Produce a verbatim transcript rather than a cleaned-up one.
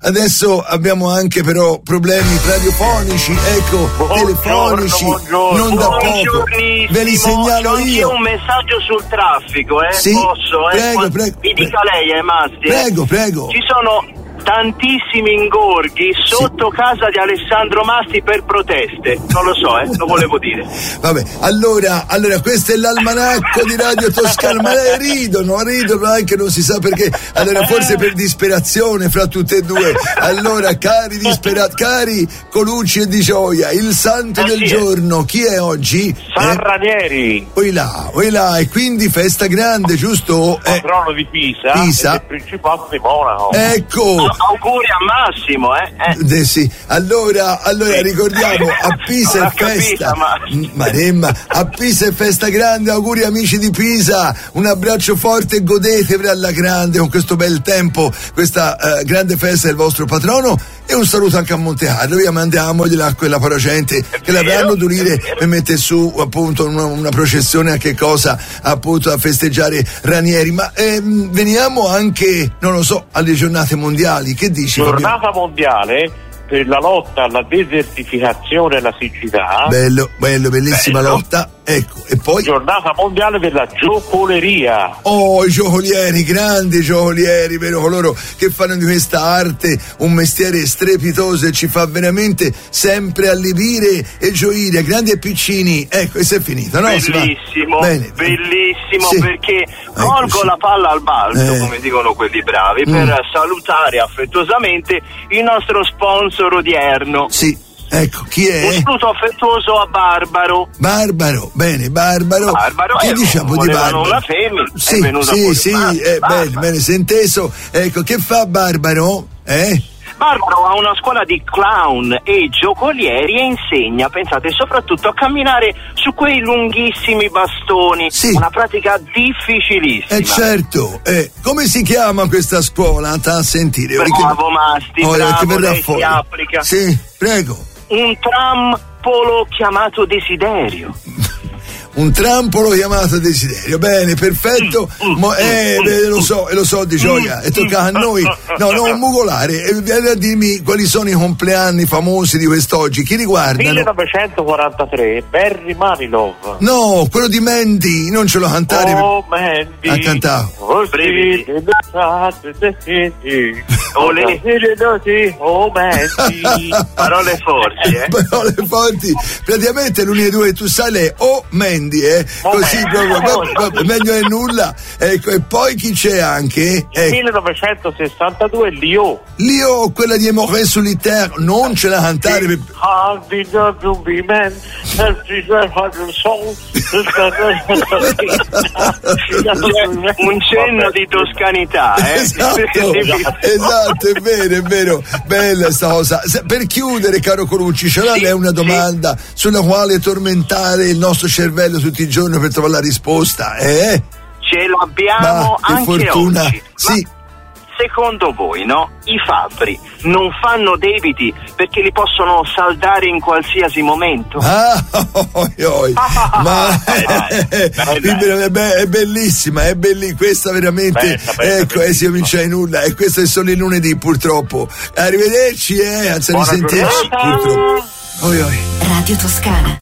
adesso abbiamo anche però problemi radiofonici, ecco, buongiorno, telefonici, buongiorno, non da poco. Ve li segnalo c'ho io. C'è un messaggio sul traffico, eh? Sì, posso, eh? prego, prego. Mi dica lei, eh, Masti. Prego, eh? prego. Ci sono tantissimi ingorghi sotto sì. casa di Alessandro Masti per proteste, non lo so, eh, lo volevo dire. Vabbè, allora, allora questo è l'almanacco di Radio Toscana, ma ridono, ridono anche non si sa perché, allora forse per disperazione fra tutte e due. Allora, cari disperati, cari Colucci e Di Gioia, il santo eh del sì. giorno, chi è oggi? San eh? Ranieri. Poi là, poi là, e quindi festa grande, giusto? Patrono eh. di Pisa, Pisa. E del Principato di Monaco. Ecco. Auguri a Massimo, eh? eh. Sì. Allora, allora sì. ricordiamo a Pisa è festa. Capita, ma... Maremma, a Pisa è festa grande, auguri amici di Pisa, un abbraccio forte e godetevi alla grande con questo bel tempo, questa uh, grande festa del vostro patrono, e un saluto anche a Monte Carlo, via mandiamogli quella paragente che l'avranno d'unire e mette su appunto una, una processione a che cosa, appunto a festeggiare Ranieri, ma ehm, veniamo anche, non lo so, alle giornate mondiali. Che dici? Giornata Fabio? mondiale per la lotta alla desertificazione e alla siccità. Bello, bello, bellissima bello. lotta. Ecco, e poi? Giornata mondiale per la giocoleria. Oh, i giocolieri, grandi giocolieri, vero? Coloro che fanno di questa arte un mestiere strepitoso e ci fa veramente sempre allibire e gioire, grandi e piccini. Ecco, e se è finito, no? Bellissimo, bene, bellissimo, sì. Perché ecco, colgo sì. la palla al balzo, eh. come dicono quelli bravi, mm. per salutare affettuosamente il nostro sponsor odierno. Sì. Ecco, chi è? Un saluto affettuoso a Barbaro. Barbaro, bene, Barbaro. Barbaro, che eh, diciamo di Barbaro? Una femmina, sì, è venuta sì, fuori. sì, Ah, eh, bene, bene, senteso. Ecco, che fa Barbaro? Eh? Barbaro ha una scuola di clown e giocolieri e insegna, pensate, soprattutto a camminare su quei lunghissimi bastoni. Sì. Una pratica difficilissima. Eh certo, eh, come si chiama questa scuola? Sta a sentire. Bravo Masti, oh, bravo, che verrà lei fuori. si applica. Sì, prego. Un trampolo chiamato desiderio. Un trampolo chiamato desiderio, bene, perfetto. Mo, eh, beh, lo so, lo so Di Gioia, e tocca a noi. No, non mugolare, e vieni a dirmi quali sono i compleanni famosi di quest'oggi, chi riguardano? millenovecentoquarantatré, Barry Manilow. No, quello di Mandy, non ce lo cantare. Oh, Mandy. Ha cantato. Oh, Breviti. Olè. Oh, Mandy. Parole forti, eh. Parole forti. Praticamente l'unica due che tu sai è o Mandy. Eh? Così proprio, proprio, proprio meglio è nulla. Ecco, e poi chi c'è anche? Eh. millenovecentosessantadue Lio. Lio, quella di Emoret Solitaire, non ce la cantare. Per... un cenno di toscanità, eh? Esatto, esatto, è vero, è vero. Bella sta cosa. Per chiudere, caro Colucci, ce l'ha lei una domanda sì. sulla quale tormentare il nostro cervello tutti i giorni per trovare la risposta, eh? Ce l'abbiamo Ma, anche fortuna. oggi. Sì. Ma secondo voi, no? I fabbri non fanno debiti perché li possono saldare in qualsiasi momento? Ah, oi, oi. Ma è, è bellissima, è bellissima questa veramente. Bella, bella, ecco, e si comincia in nulla, e questo è solo il lunedì purtroppo. Arrivederci, eh, anzi a risentirci purtroppo. Oi, oi. Radio Toscana.